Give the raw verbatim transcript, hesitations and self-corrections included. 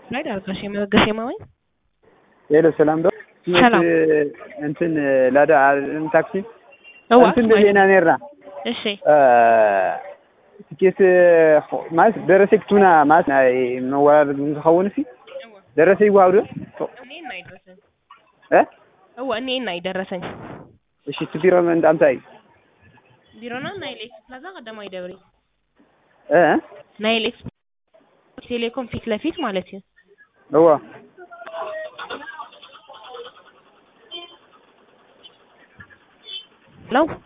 رايد አልከሽ የመገሽ የማወይ ሄሎ ሰላም ዶ ሰላም እንትን ላዳ ታክሲ አዋ እንትን ለኔና ነራ እሺ ትኬት ማለት ደረሰክቱና ማለት መዋረድ ዝኸውን ሲ ደረሰ ይዋውዱ እኔ እና ይደረሰኝ እ አዋ እኔ እና ይደረሰኝ እሺ ትቢሮን እንዳምታይ ቢሮና ናይሌክስ ፕላዛ ቀደማይ ደብሪ እ ናይሌክስ ቴሌኮም ፊት ለፊት ማለት ነው አዋ ሄሎ